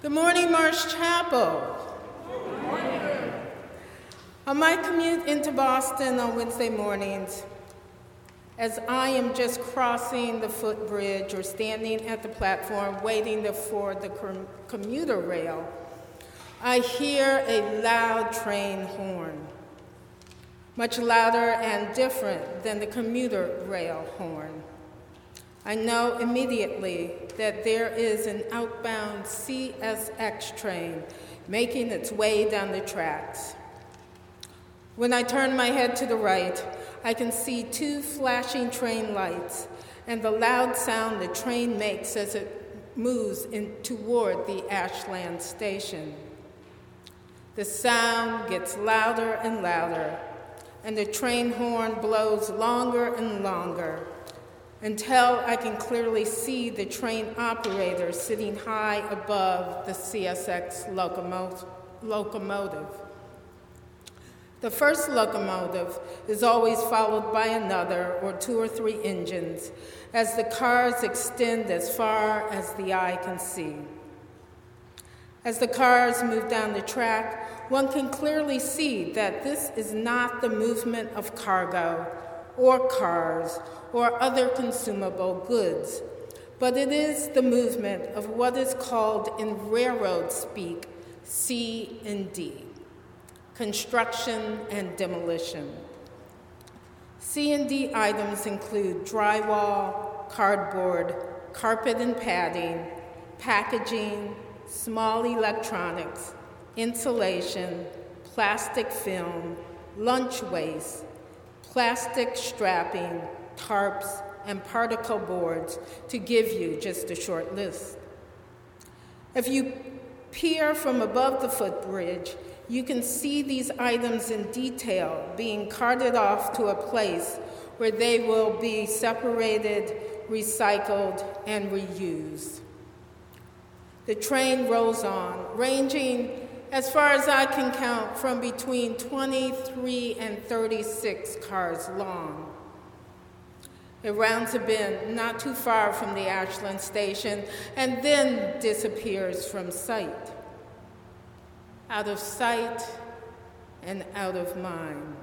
Good morning, Marsh Chapel. Good morning. On my commute into Boston on Wednesday mornings, as I am just crossing the footbridge or standing at the platform waiting for the commuter rail, I hear a loud train horn, much louder and different than the commuter rail horn. I know immediately that there is an outbound CSX train making its way down the tracks. When I turn my head to the right, I can see two flashing train lights and the loud sound the train makes as it moves toward the Ashland station. The sound gets louder and louder, and the train horn blows longer and longer, until I can clearly see the train operator sitting high above the CSX locomotive. The first locomotive is always followed by another or two or three engines as the cars extend as far as the eye can see. As the cars move down the track, one can clearly see that this is not the movement of cargo or cars, or other consumable goods, but it is the movement of what is called in railroad speak C&D, construction and demolition. C&D items include drywall, cardboard, carpet and padding, packaging, small electronics, insulation, plastic film, lunch waste, plastic strapping, tarps, and particle boards, to give you just a short list. If you peer from above the footbridge, you can see these items in detail being carted off to a place where they will be separated, recycled, and reused. The train rolls on, ranging, as far as I can count, from between 23 and 36 cars long. It rounds a bend not too far from the Ashland station and then disappears from sight. Out of sight and out of mind.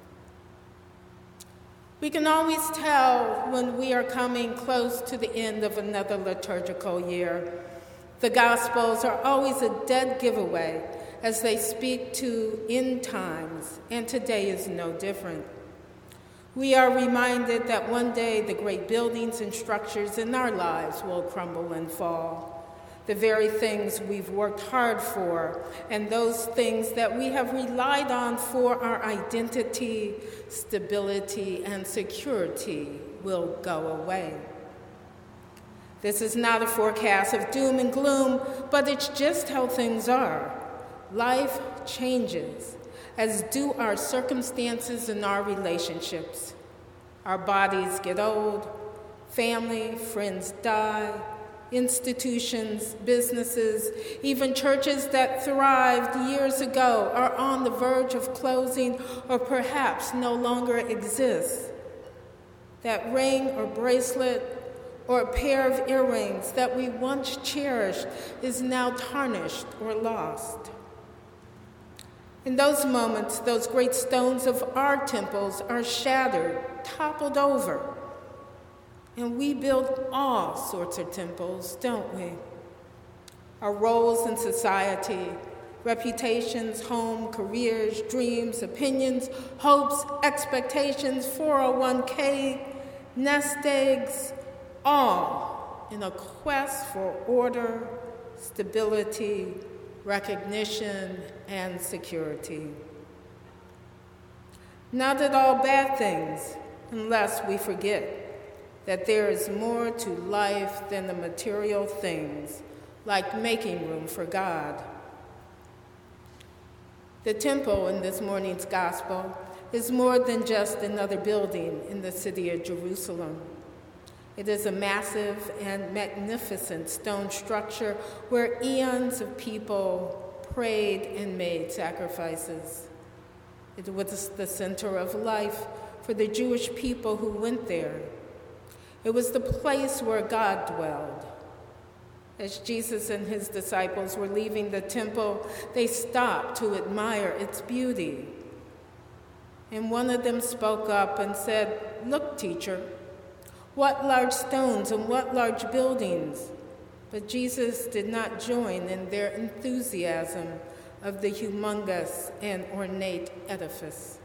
We can always tell when we are coming close to the end of another liturgical year. The Gospels are always a dead giveaway as they speak to end times, and today is no different. We are reminded that one day the great buildings and structures in our lives will crumble and fall. The very things we've worked hard for, and those things that we have relied on for our identity, stability, and security will go away. This is not a forecast of doom and gloom, but it's just how things are. Life changes, as do our circumstances and our relationships. Our bodies get old, family, friends die, institutions, businesses, even churches that thrived years ago are on the verge of closing or perhaps no longer exist. That ring or bracelet or a pair of earrings that we once cherished is now tarnished or lost. In those moments, those great stones of our temples are shattered, toppled over. And we build all sorts of temples, don't we? Our roles in society, reputations, home, careers, dreams, opinions, hopes, expectations, 401k, nest eggs, all in a quest for order, stability, recognition, and security. Not at all bad things, unless we forget that there is more to life than the material things, like making room for God. The temple in this morning's gospel is more than just another building in the city of Jerusalem. It is a massive and magnificent stone structure where eons of people prayed and made sacrifices. It was the center of life for the Jewish people who went there. It was the place where God dwelled. As Jesus and his disciples were leaving the temple, they stopped to admire its beauty. And one of them spoke up and said, "Look, teacher, what large stones and what large buildings." But Jesus did not join in their enthusiasm of the humongous and ornate edifice.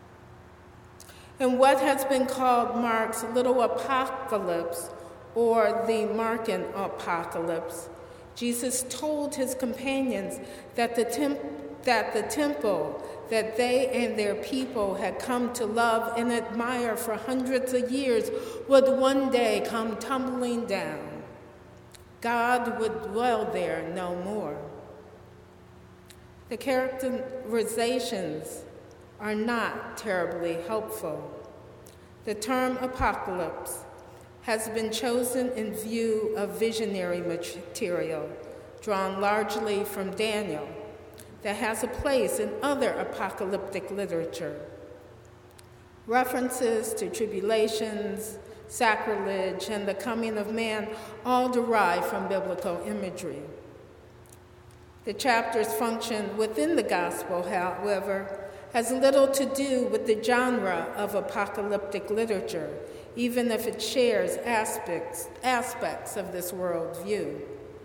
In what has been called Mark's little apocalypse, or the Markan apocalypse, Jesus told his companions that the temple that they and their people had come to love and admire for hundreds of years would one day come tumbling down. God would dwell there no more. The characterizations are not terribly helpful. The term apocalypse has been chosen in view of visionary material drawn largely from Daniel that has a place in other apocalyptic literature. References to tribulations, sacrilege, and the coming of man all derive from biblical imagery. The chapter's function within the gospel, however, has little to do with the genre of apocalyptic literature, even if it shares aspects of this worldview.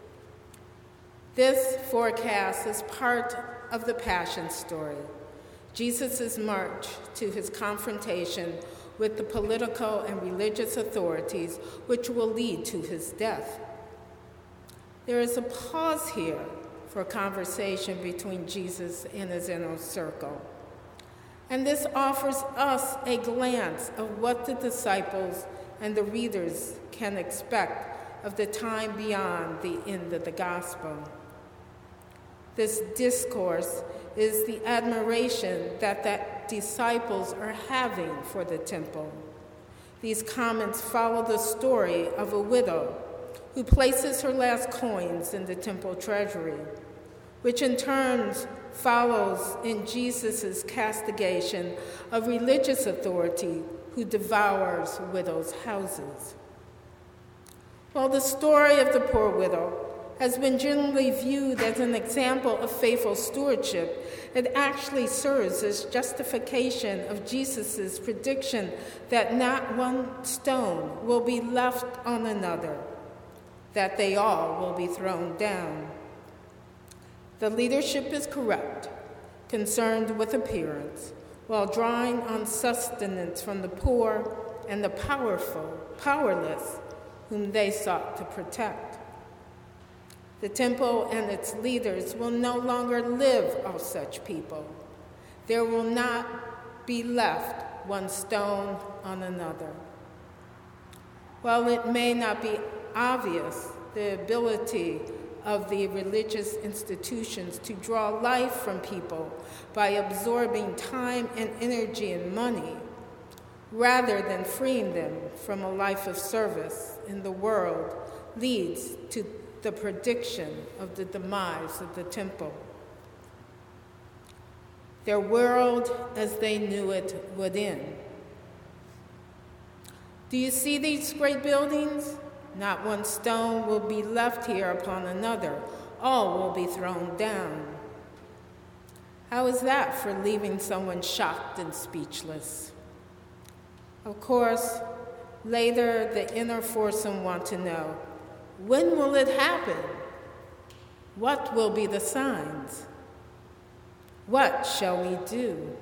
This forecast is part of the Passion story, Jesus' march to his confrontation with the political and religious authorities, which will lead to his death. There is a pause here for conversation between Jesus and his inner circle. And this offers us a glance of what the disciples and the readers can expect of the time beyond the end of the gospel. This discourse is the admiration that the disciples are having for the temple. These comments follow the story of a widow who places her last coins in the temple treasury, which in turn follows in Jesus' castigation of religious authority who devours widows' houses. While the story of the poor widow has been generally viewed as an example of faithful stewardship, it actually serves as justification of Jesus' prediction that not one stone will be left on another, that they all will be thrown down. The leadership is corrupt, concerned with appearance, while drawing on sustenance from the poor and the powerless, whom they sought to protect. The temple and its leaders will no longer live off such people. There will not be left one stone on another. While it may not be obvious, the ability of the religious institutions to draw life from people by absorbing time and energy and money, rather than freeing them from a life of service in the world, leads to the prediction of the demise of the temple. Their world as they knew it would end. Do you see these great buildings? Not one stone will be left here upon another. All will be thrown down. How is that for leaving someone shocked and speechless? Of course, later the inner foursome want to know, when will it happen? What will be the signs? What shall we do?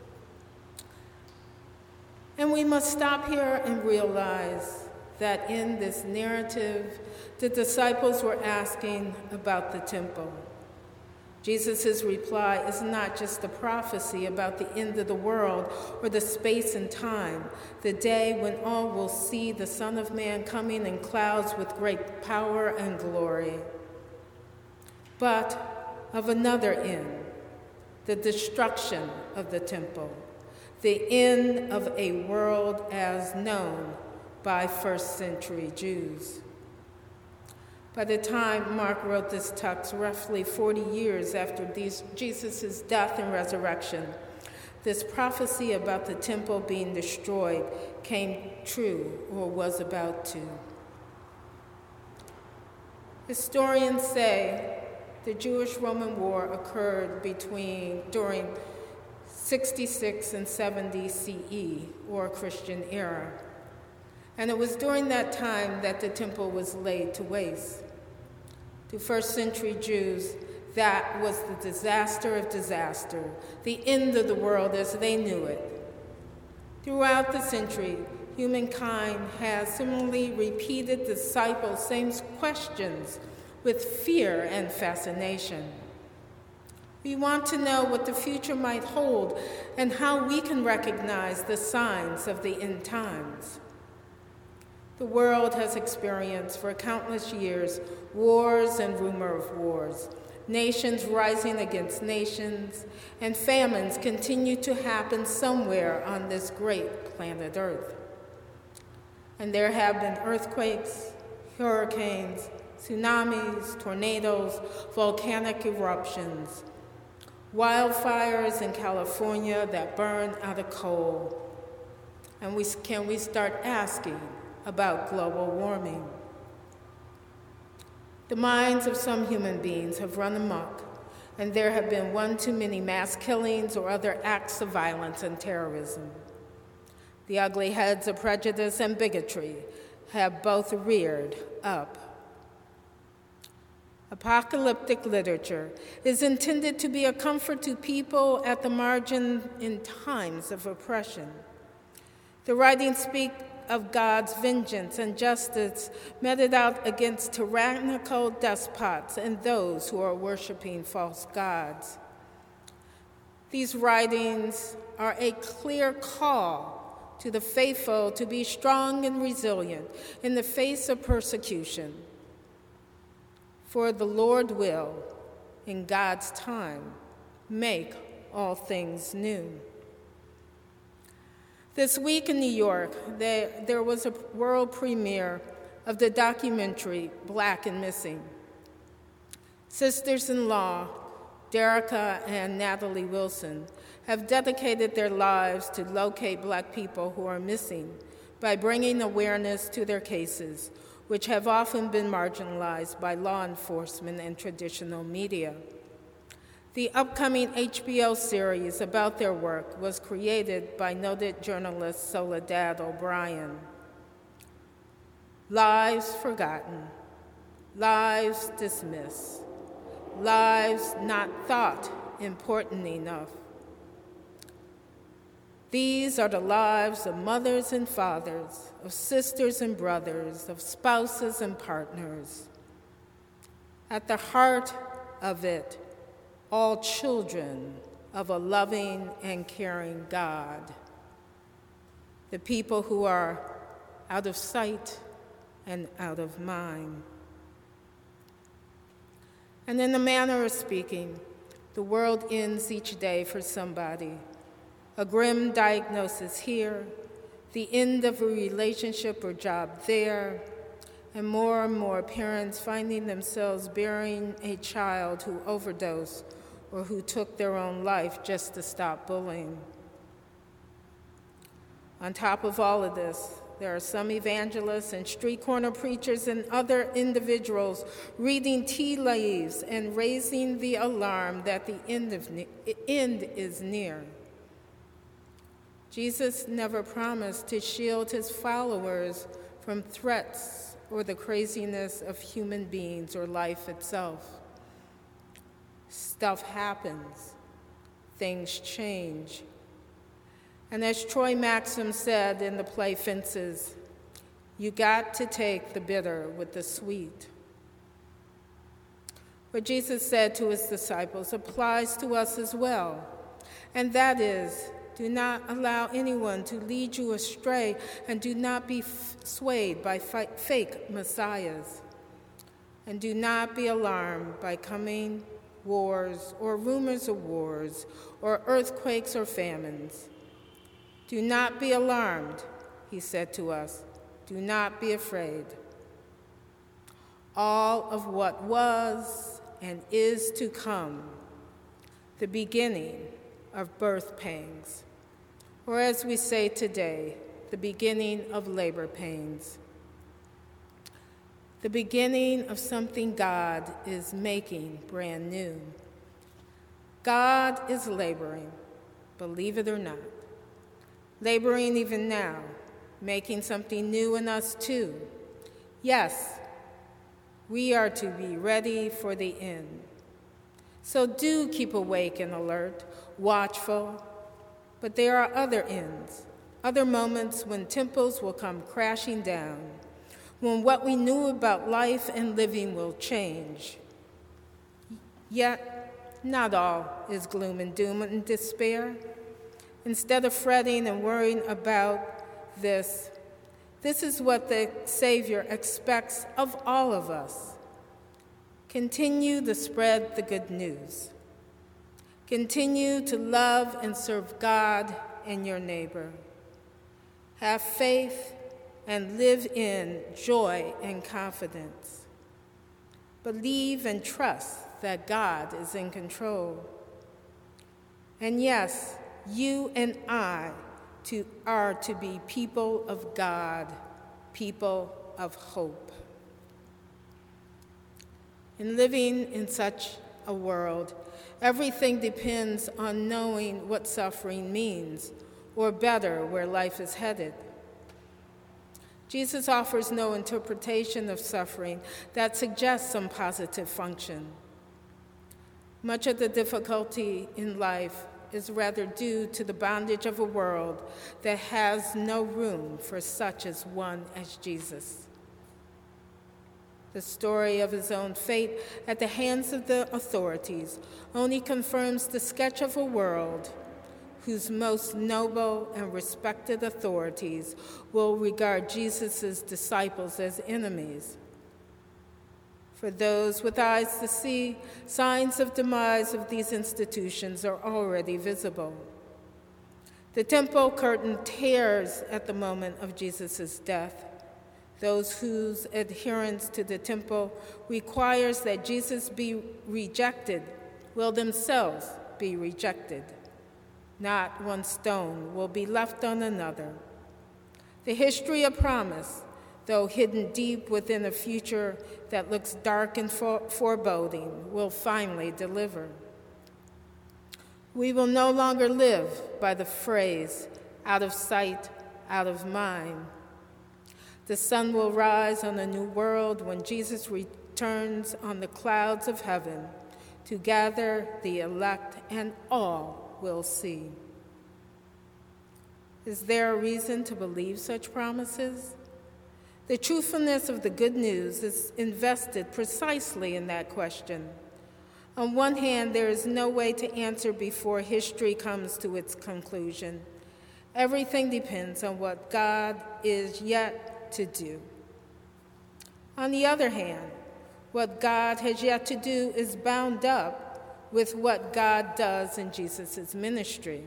And we must stop here and realize that in this narrative, the disciples were asking about the temple. Jesus' reply is not just a prophecy about the end of the world or the space and time, the day when all will see the Son of Man coming in clouds with great power and glory, but of another end, the destruction of the temple, the end of a world as known by first-century Jews. By the time Mark wrote this text, roughly 40 years after Jesus' death and resurrection, this prophecy about the temple being destroyed came true or was about to. Historians say the Jewish-Roman War occurred during 66 and 70 CE, or Christian era. And it was during that time that the temple was laid to waste. To first-century Jews, that was the disaster of disaster, the end of the world as they knew it. Throughout the century, humankind has similarly repeated the same questions with fear and fascination. We want to know what the future might hold and how we can recognize the signs of the end times. The world has experienced for countless years wars and rumor of wars, nations rising against nations, and famines continue to happen somewhere on this great planet Earth. And there have been earthquakes, hurricanes, tsunamis, tornadoes, volcanic eruptions, wildfires in California that burn out of coal. And can we start asking about global warming? The minds of some human beings have run amok, and there have been one too many mass killings or other acts of violence and terrorism. The ugly heads of prejudice and bigotry have both reared up. Apocalyptic literature is intended to be a comfort to people at the margin in times of oppression. The writings speak of God's vengeance and justice meted out against tyrannical despots and those who are worshiping false gods. These writings are a clear call to the faithful to be strong and resilient in the face of persecution. For the Lord will, in God's time, make all things new. This week in New York, there was a world premiere of the documentary Black and Missing. Sisters-in-law, Derica and Natalie Wilson, have dedicated their lives to locate Black people who are missing by bringing awareness to their cases, which have often been marginalized by law enforcement and traditional media. The upcoming HBO series about their work was created by noted journalist Soledad O'Brien. Lives forgotten, lives dismissed, lives not thought important enough. These are the lives of mothers and fathers, of sisters and brothers, of spouses and partners. At the heart of it, all children of a loving and caring God. The people who are out of sight and out of mind. And in a manner of speaking, the world ends each day for somebody. A grim diagnosis here, the end of a relationship or job there, and more parents finding themselves bearing a child who overdosed or who took their own life just to stop bullying. On top of all of this, there are some evangelists and street corner preachers and other individuals reading tea leaves and raising the alarm that the end is near. Jesus never promised to shield his followers from threats or the craziness of human beings or life itself. Stuff happens, things change. And as Troy Maxim said in the play Fences, you got to take the bitter with the sweet. What Jesus said to his disciples applies to us as well, and that is, do not allow anyone to lead you astray, and do not be swayed by fake messiahs. And do not be alarmed by coming wars or rumors of wars or earthquakes or famines. Do not be alarmed, he said to us. Do not be afraid. All of what was and is to come, the beginning of birth pangs, or as we say today, the beginning of labor pains. the beginning of something God is making brand new. God is laboring, believe it or not. Laboring even now, making something new in us too. Yes, we are to be ready for the end. So do keep awake and alert, watchful. But there are other ends, other moments when temples will come crashing down, when what we knew about life and living will change. Yet, not all is gloom and doom and despair. Instead of fretting and worrying about this is what the Savior expects of all of us. Continue to spread the good news. Continue to love and serve God and your neighbor. Have faith and live in joy and confidence. Believe and trust that God is in control. And yes, you and I are to be people of God, people of hope. In living in such a world, everything depends on knowing what suffering means, or better, where life is headed. Jesus offers no interpretation of suffering that suggests some positive function. Much of the difficulty in life is rather due to the bondage of a world that has no room for such as one as Jesus. The story of his own fate at the hands of the authorities only confirms the sketch of a world whose most noble and respected authorities will regard Jesus' disciples as enemies. For those with eyes to see, signs of demise of these institutions are already visible. The temple curtain tears at the moment of Jesus' death. Those whose adherence to the temple requires that Jesus be rejected will themselves be rejected. Not one stone will be left on another. The history of promise, though hidden deep within a future that looks dark and foreboding, will finally deliver. We will no longer live by the phrase, out of sight, out of mind. The sun will rise on a new world when Jesus returns on the clouds of heaven to gather the elect, and all will see. Is there a reason to believe such promises? The truthfulness of the good news is invested precisely in that question. On one hand, there is no way to answer before history comes to its conclusion. Everything depends on what God is yet to do. On the other hand, what God has yet to do is bound up with what God does in Jesus' ministry.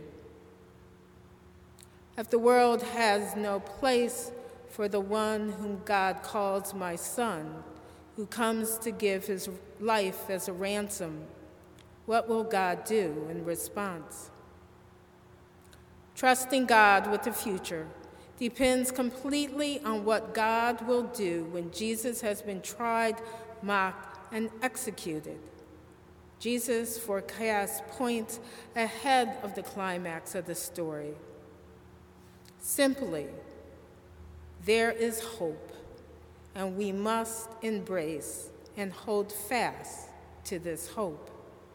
If the world has no place for the one whom God calls my son, who comes to give his life as a ransom, what will God do in response? Trusting God with the future depends completely on what God will do when Jesus has been tried, mocked, and executed. Jesus forecasts points ahead of the climax of the story. Simply, there is hope, and we must embrace and hold fast to this hope.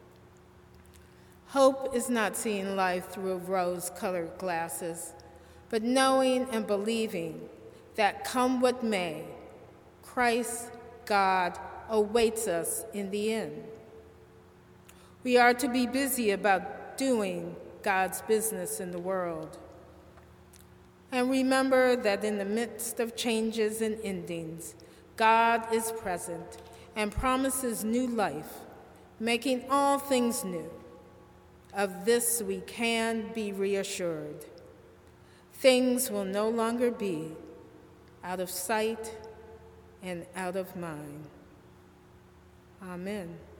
Hope is not seeing life through rose-colored glasses, but knowing and believing that come what may, Christ, God, awaits us in the end. We are to be busy about doing God's business in the world. And remember that in the midst of changes and endings, God is present and promises new life, making all things new. Of this we can be reassured. Things will no longer be out of sight and out of mind. Amen.